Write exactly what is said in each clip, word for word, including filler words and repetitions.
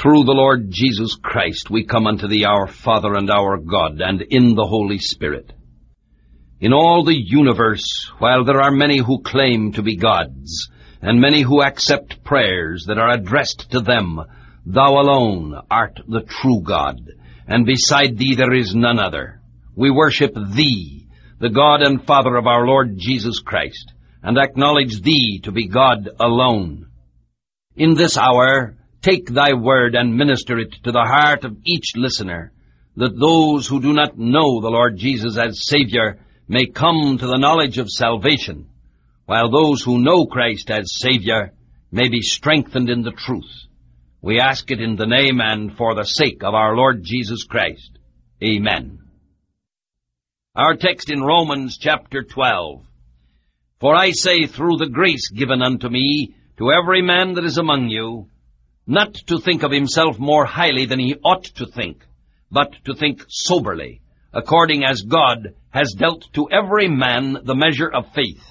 Through the Lord Jesus Christ we come unto thee, our Father and our God, and in the Holy Spirit. In all the universe, while there are many who claim to be gods, and many who accept prayers that are addressed to them, thou alone art the true God, and beside thee there is none other. We worship thee, the God and Father of our Lord Jesus Christ, and acknowledge thee to be God alone. In this hour, take thy word and minister it to the heart of each listener, that those who do not know the Lord Jesus as Savior may come to the knowledge of salvation, while those who know Christ as Savior may be strengthened in the truth. We ask it in the name and for the sake of our Lord Jesus Christ. Amen. Our text in Romans chapter twelve. For I say, through the grace given unto me, to every man that is among you, not to think of himself more highly than he ought to think, but to think soberly, according as God has dealt to every man the measure of faith.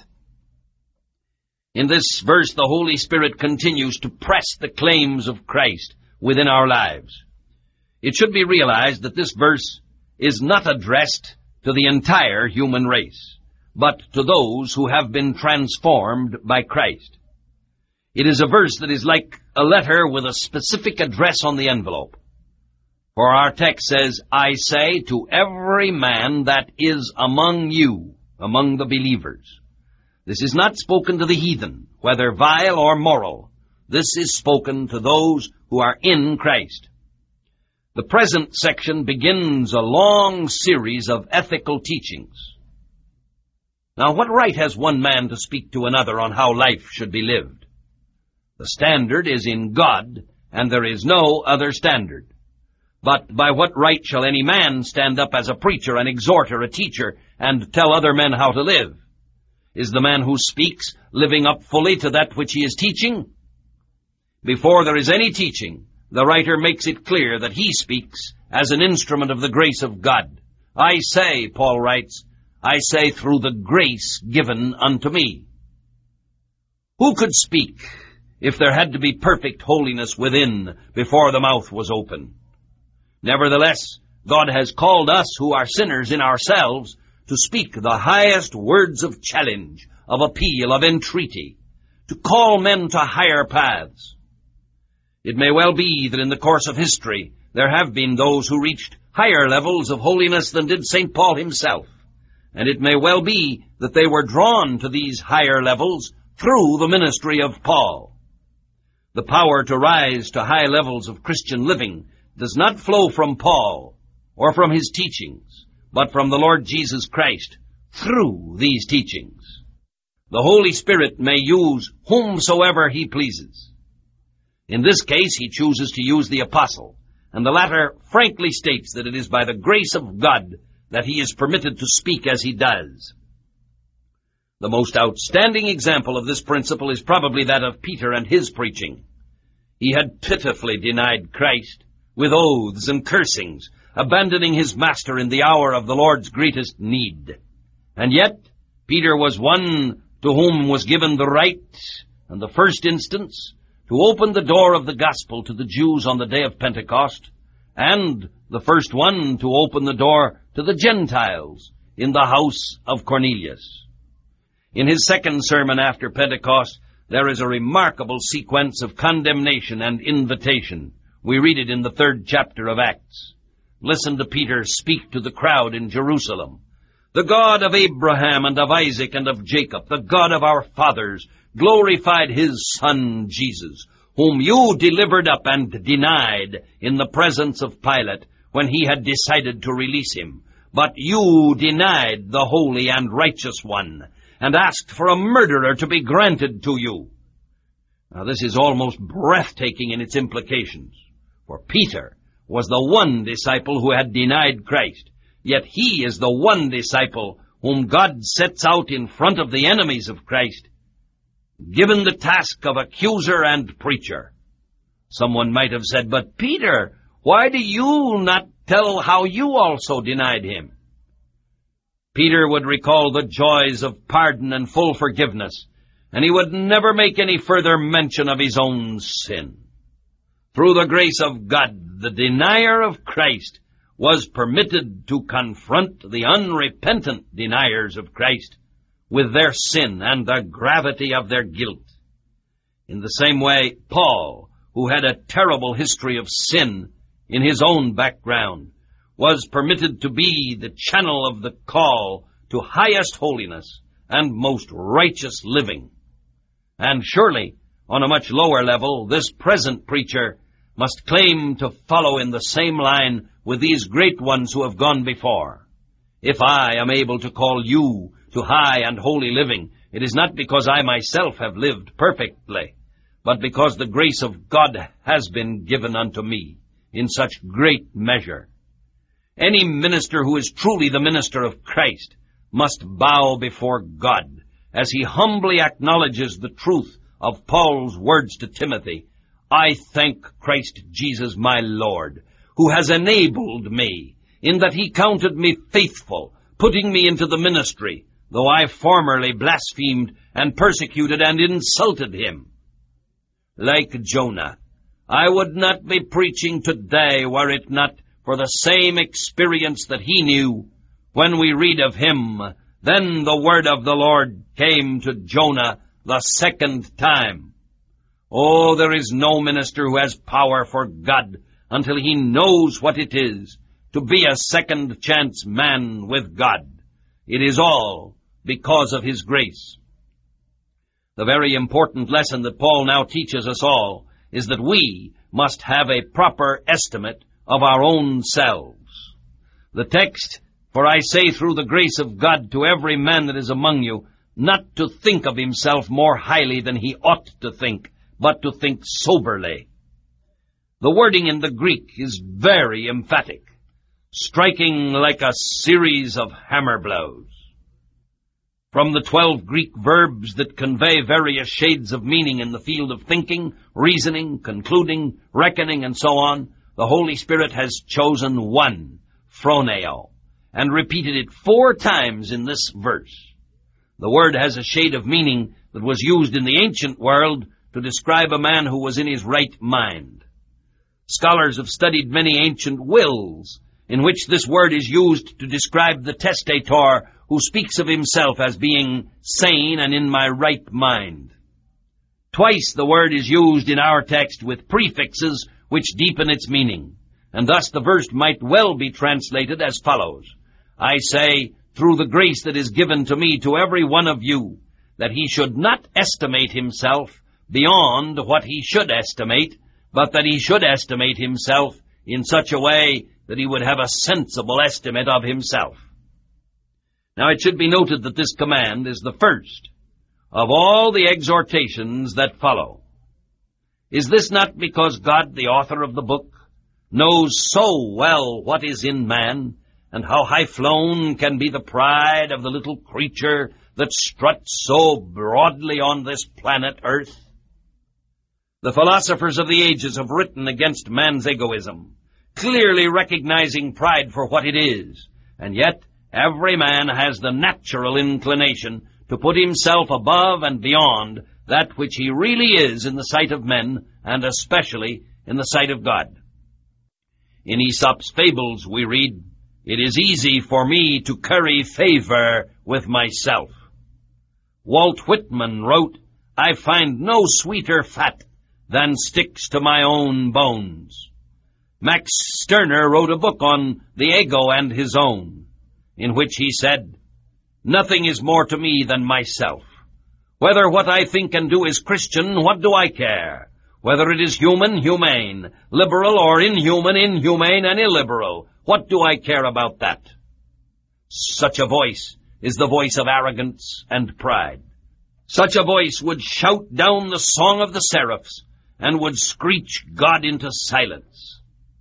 In this verse, the Holy Spirit continues to press the claims of Christ within our lives. It should be realized that this verse is not addressed to the entire human race, but to those who have been transformed by Christ. It is a verse that is like a letter with a specific address on the envelope. For our text says, I say to every man that is among you, among the believers. This is not spoken to the heathen, whether vile or moral. This is spoken to those who are in Christ. The present section begins a long series of ethical teachings. Now, what right has one man to speak to another on how life should be lived? The standard is in God, and there is no other standard. But by what right shall any man stand up as a preacher, an exhorter, a teacher, and tell other men how to live? Is the man who speaks living up fully to that which he is teaching? Before there is any teaching, the writer makes it clear that he speaks as an instrument of the grace of God. I say, Paul writes, I say through the grace given unto me. Who could speak if there had to be perfect holiness within before the mouth was open? Nevertheless, God has called us who are sinners in ourselves to speak the highest words of challenge, of appeal, of entreaty, to call men to higher paths. It may well be that in the course of history there have been those who reached higher levels of holiness than did Saint Paul himself, and it may well be that they were drawn to these higher levels through the ministry of Paul. The power to rise to high levels of Christian living does not flow from Paul or from his teachings, but from the Lord Jesus Christ through these teachings. The Holy Spirit may use whomsoever he pleases. In this case, he chooses to use the apostle, and the latter frankly states that it is by the grace of God that he is permitted to speak as he does. The most outstanding example of this principle is probably that of Peter and his preaching. He had pitifully denied Christ with oaths and cursings, abandoning his master in the hour of the Lord's greatest need. And yet, Peter was one to whom was given the right, in the first instance, to open the door of the gospel to the Jews on the day of Pentecost, and the first one to open the door to the Gentiles in the house of Cornelius. In his second sermon after Pentecost, there is a remarkable sequence of condemnation and invitation. We read it in the third chapter of Acts. Listen to Peter speak to the crowd in Jerusalem. The God of Abraham and of Isaac and of Jacob, the God of our fathers, glorified his Son Jesus, whom you delivered up and denied in the presence of Pilate when he had decided to release him. But you denied the Holy and Righteous One, and asked for a murderer to be granted to you. Now, this is almost breathtaking in its implications, for Peter was the one disciple who had denied Christ, yet he is the one disciple whom God sets out in front of the enemies of Christ, given the task of accuser and preacher. Someone might have said, but Peter, why do you not tell how you also denied him? Peter would recall the joys of pardon and full forgiveness, and he would never make any further mention of his own sin. Through the grace of God, the denier of Christ was permitted to confront the unrepentant deniers of Christ with their sin and the gravity of their guilt. In the same way, Paul, who had a terrible history of sin in his own background, was permitted to be the channel of the call to highest holiness and most righteous living. And surely, on a much lower level, this present preacher must claim to follow in the same line with these great ones who have gone before. If I am able to call you to high and holy living, it is not because I myself have lived perfectly, but because the grace of God has been given unto me in such great measure. Any minister who is truly the minister of Christ must bow before God as he humbly acknowledges the truth of Paul's words to Timothy, I thank Christ Jesus my Lord, who has enabled me, in that he counted me faithful, putting me into the ministry, though I formerly blasphemed and persecuted and insulted him. Like Jonah, I would not be preaching today were it not for the same experience that he knew. When we read of him, then the word of the Lord came to Jonah the second time. Oh, there is no minister who has power for God until he knows what it is to be a second chance man with God. It is all because of his grace. The very important lesson that Paul now teaches us all is that we must have a proper estimate of our own selves. The text, for I say through the grace of God to every man that is among you, not to think of himself more highly than he ought to think, but to think soberly. The wording in the Greek is very emphatic, striking like a series of hammer blows. From the twelve Greek verbs that convey various shades of meaning in the field of thinking, reasoning, concluding, reckoning, and so on, the Holy Spirit has chosen one, phroneo, and repeated it four times in this verse. The word has a shade of meaning that was used in the ancient world to describe a man who was in his right mind. Scholars have studied many ancient wills in which this word is used to describe the testator who speaks of himself as being sane and in my right mind. Twice the word is used in our text with prefixes which deepen its meaning, and thus the verse might well be translated as follows. I say, through the grace that is given to me to every one of you, that he should not estimate himself beyond what he should estimate, but that he should estimate himself in such a way that he would have a sensible estimate of himself. Now it should be noted that this command is the first of all the exhortations that follow. Is this not because God, the author of the book, knows so well what is in man, and how high-flown can be the pride of the little creature that struts so broadly on this planet Earth? The philosophers of the ages have written against man's egoism, clearly recognizing pride for what it is, and yet every man has the natural inclination to put himself above and beyond that which he really is in the sight of men, and especially in the sight of God. In Aesop's fables we read, it is easy for me to curry favor with myself. Walt Whitman wrote, I find no sweeter fat than sticks to my own bones. Max Stirner wrote a book on the ego and his own, in which he said, nothing is more to me than myself. Whether what I think and do is Christian, what do I care? Whether it is human, humane, liberal or inhuman, inhumane and illiberal, what do I care about that? Such a voice is the voice of arrogance and pride. Such a voice would shout down the song of the seraphs and would screech God into silence.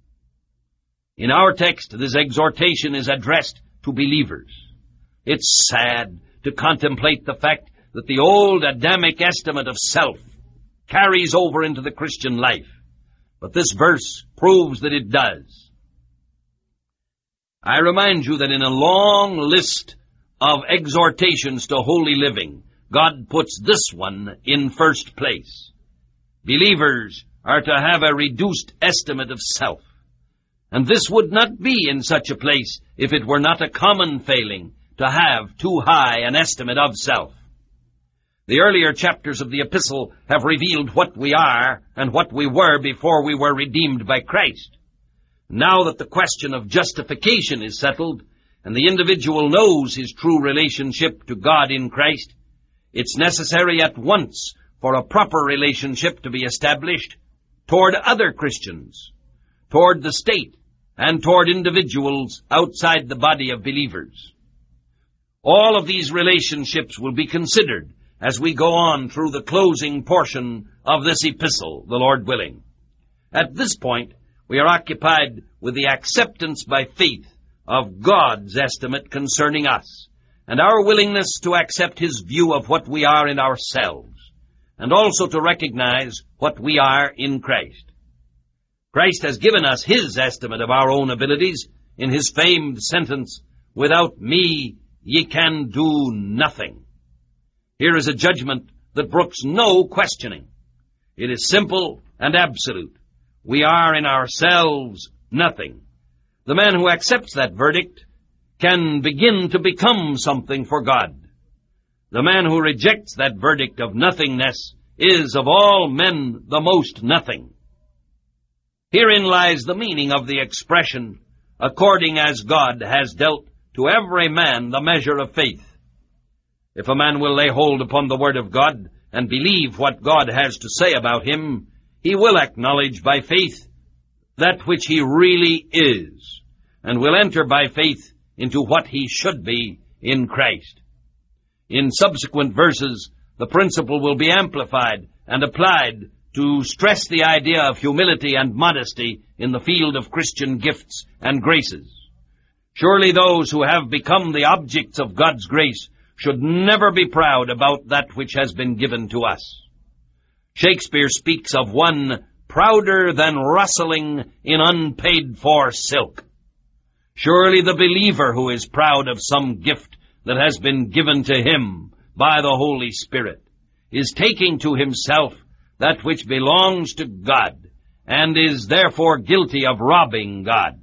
In our text, this exhortation is addressed to believers. It's sad to contemplate the fact that the old Adamic estimate of self carries over into the Christian life, but this verse proves that it does. I remind you that in a long list of exhortations to holy living, God puts this one in first place. Believers are to have a reduced estimate of self. And this would not be in such a place if it were not a common failing to have too high an estimate of self. The earlier chapters of the epistle have revealed what we are and what we were before we were redeemed by Christ. Now that the question of justification is settled, and the individual knows his true relationship to God in Christ, it's necessary at once for a proper relationship to be established toward other Christians, toward the state, and toward individuals outside the body of believers. All of these relationships will be considered as we go on through the closing portion of this epistle, the Lord willing. At this point, we are occupied with the acceptance by faith of God's estimate concerning us, and our willingness to accept His view of what we are in ourselves, and also to recognize what we are in Christ. Christ has given us His estimate of our own abilities in His famed sentence, "Without me ye can do nothing." Here is a judgment that brooks no questioning. It is simple and absolute. We are in ourselves nothing. The man who accepts that verdict can begin to become something for God. The man who rejects that verdict of nothingness is of all men the most nothing. Herein lies the meaning of the expression, "according as God has dealt to every man the measure of faith." If a man will lay hold upon the Word of God and believe what God has to say about him, he will acknowledge by faith that which he really is, and will enter by faith into what he should be in Christ. In subsequent verses, the principle will be amplified and applied to stress the idea of humility and modesty in the field of Christian gifts and graces. Surely those who have become the objects of God's grace should never be proud about that which has been given to us. Shakespeare speaks of one prouder than rustling in unpaid-for silk. Surely the believer who is proud of some gift that has been given to him by the Holy Spirit is taking to himself that which belongs to God, and is therefore guilty of robbing God.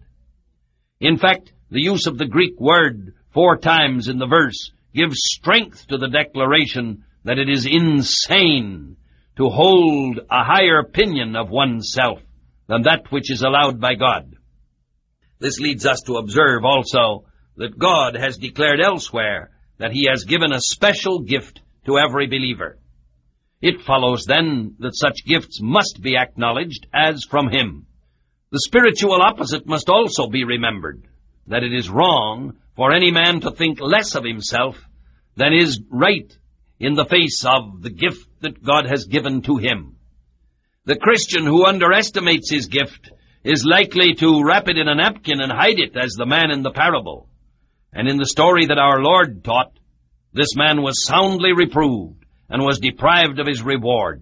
In fact, the use of the Greek word four times in the verse gives strength to the declaration that it is insane to hold a higher opinion of oneself than that which is allowed by God. This leads us to observe also that God has declared elsewhere that He has given a special gift to every believer. It follows then that such gifts must be acknowledged as from Him. The spiritual opposite must also be remembered, that it is wrong for any man to think less of himself than is right in the face of the gift that God has given to him. The Christian who underestimates his gift is likely to wrap it in a napkin and hide it, as the man in the parable. And in the story that our Lord taught, this man was soundly reproved and was deprived of his reward.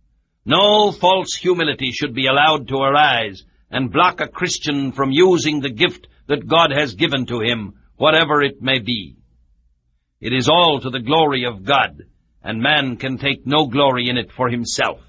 No false humility should be allowed to arise and block a Christian from using the gift that God has given to him, whatever it may be. It is all to the glory of God, and man can take no glory in it for himself.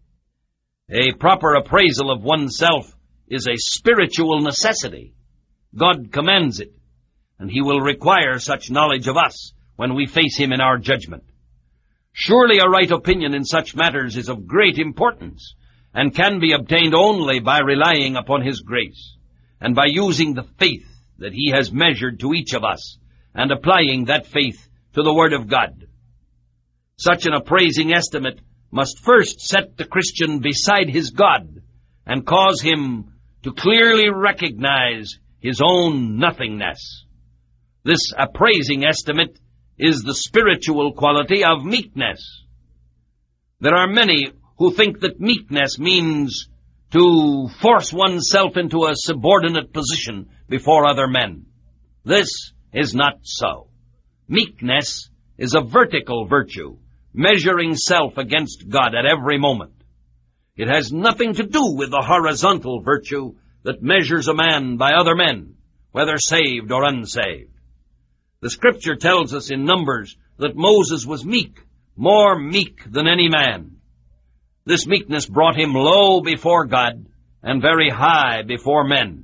A proper appraisal of oneself is a spiritual necessity. God commands it, and He will require such knowledge of us when we face Him in our judgment. Surely a right opinion in such matters is of great importance, and can be obtained only by relying upon His grace, and by using the faith that He has measured to each of us, and applying that faith to the Word of God. Such an appraising estimate must first set the Christian beside his God, and cause him to clearly recognize his own nothingness. This appraising estimate is the spiritual quality of meekness. There are many who think that meekness means to force oneself into a subordinate position before other men. This is not so. Meekness is a vertical virtue, measuring self against God at every moment. It has nothing to do with the horizontal virtue that measures a man by other men, whether saved or unsaved. The Scripture tells us in Numbers that Moses was meek, more meek than any man. This meekness brought him low before God and very high before men.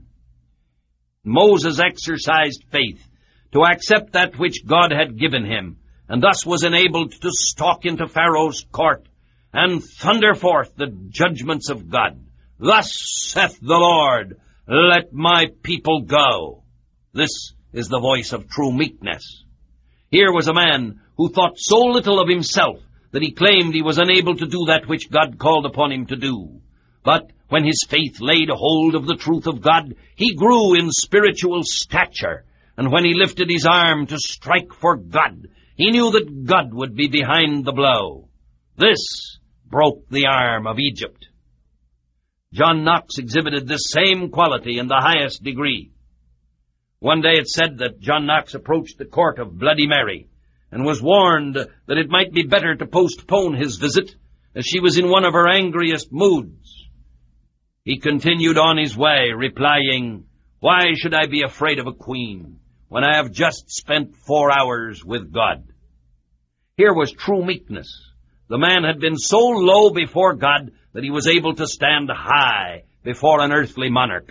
Moses exercised faith to accept that which God had given him, and thus was enabled to stalk into Pharaoh's court and thunder forth the judgments of God. Thus saith the Lord, let my people go. This is the voice of true meekness. Here was a man who thought so little of himself that he claimed he was unable to do that which God called upon him to do. But when his faith laid hold of the truth of God, he grew in spiritual stature, and when he lifted his arm to strike for God, he knew that God would be behind the blow. This broke the arm of Egypt. John Knox exhibited this same quality in the highest degree. One day it said that John Knox approached the court of Bloody Mary and was warned that it might be better to postpone his visit, as she was in one of her angriest moods. He continued on his way, replying, "Why should I be afraid of a queen when I have just spent four hours with God?" Here was true meekness. The man had been so low before God that he was able to stand high before an earthly monarch.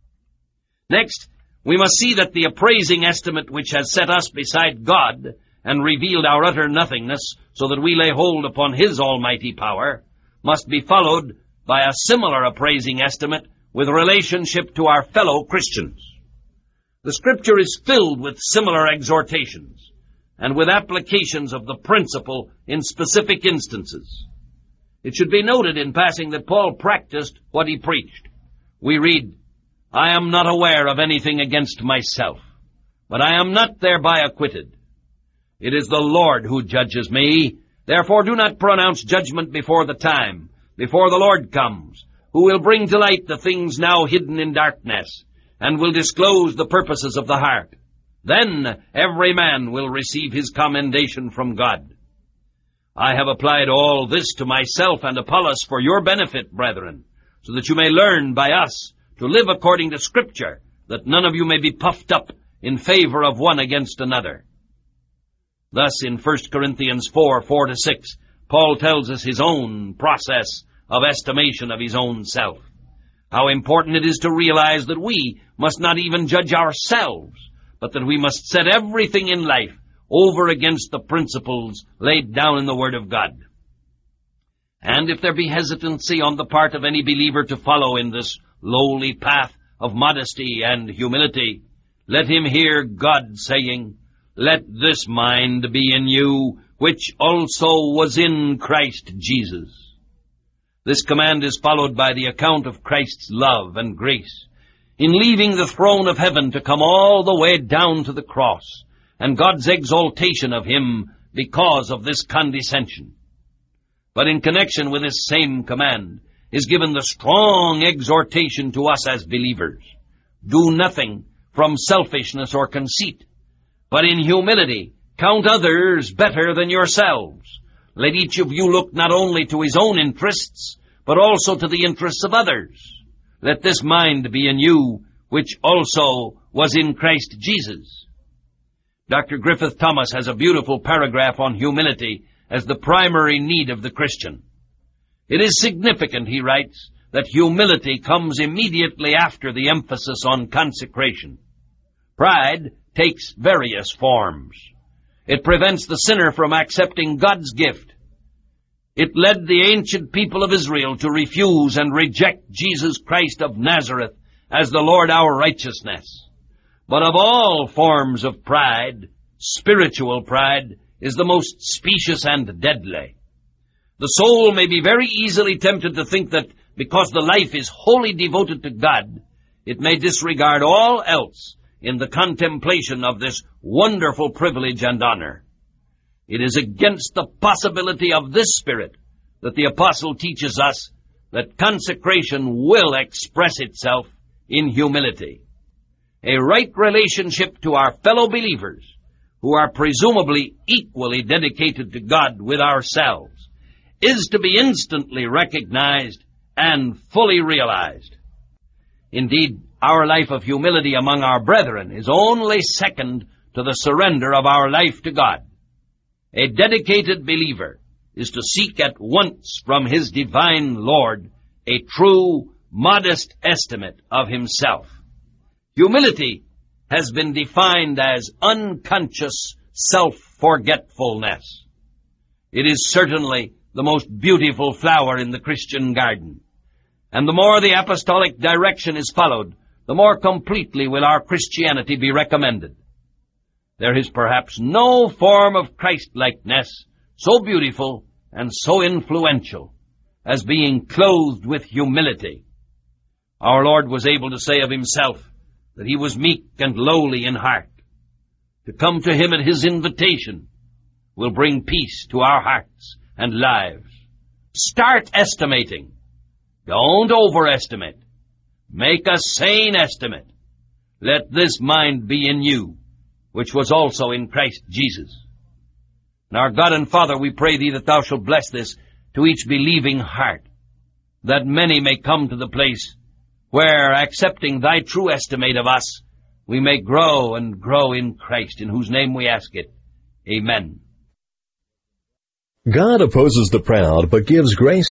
Next, we must see that the appraising estimate which has set us beside God and revealed our utter nothingness so that we lay hold upon his almighty power must be followed by a similar appraising estimate with relationship to our fellow Christians. The Scripture is filled with similar exhortations and with applications of the principle in specific instances. It should be noted in passing that Paul practiced what he preached. We read, "I am not aware of anything against myself, but I am not thereby acquitted. It is the Lord who judges me. Therefore do not pronounce judgment before the time, before the Lord comes, who will bring to light the things now hidden in darkness, and will disclose the purposes of the heart. Then every man will receive his commendation from God. I have applied all this to myself and Apollos for your benefit, brethren, so that you may learn by us to live according to Scripture, that none of you may be puffed up in favor of one against another." Thus, in First Corinthians four, four to six, Paul tells us his own process of estimation of his own self. How important it is to realize that we must not even judge ourselves, but that we must set everything in life over against the principles laid down in the Word of God. And if there be hesitancy on the part of any believer to follow in this lowly path of modesty and humility, let him hear God saying, "Let this mind be in you, which also was in Christ Jesus." This command is followed by the account of Christ's love and grace in leaving the throne of heaven to come all the way down to the cross, and God's exaltation of him because of this condescension. But in connection with this same command is given the strong exhortation to us as believers: do nothing from selfishness or conceit, but in humility count others better than yourselves. Let each of you look not only to his own interests, but also to the interests of others. Let this mind be in you, which also was in Christ Jesus. Doctor Griffith Thomas has a beautiful paragraph on humility as the primary need of the Christian. It is significant, he writes, that humility comes immediately after the emphasis on consecration. Pride takes various forms. It prevents the sinner from accepting God's gift. It led the ancient people of Israel to refuse and reject Jesus Christ of Nazareth as the Lord our righteousness. But of all forms of pride, spiritual pride is the most specious and deadly. The soul may be very easily tempted to think that because the life is wholly devoted to God, it may disregard all else in the contemplation of this wonderful privilege and honor. It is against the possibility of this spirit that the apostle teaches us that consecration will express itself in humility. A right relationship to our fellow believers, who are presumably equally dedicated to God with ourselves, is to be instantly recognized and fully realized. Indeed, our life of humility among our brethren is only second to the surrender of our life to God. A dedicated believer is to seek at once from his divine Lord a true, modest estimate of himself. Humility has been defined as unconscious self-forgetfulness. It is certainly the most beautiful flower in the Christian garden. And the more the apostolic direction is followed, the more completely will our Christianity be recommended. There is perhaps no form of Christ-likeness so beautiful and so influential as being clothed with humility. Our Lord was able to say of himself that he was meek and lowly in heart. To come to him at his invitation will bring peace to our hearts and lives. Start estimating. Don't overestimate. Make a sane estimate. Let this mind be in you, which was also in Christ Jesus. And our God and Father, we pray thee that thou shalt bless this to each believing heart, that many may come to the place where, accepting thy true estimate of us, we may grow and grow in Christ, in whose name we ask it. Amen. God opposes the proud, but gives grace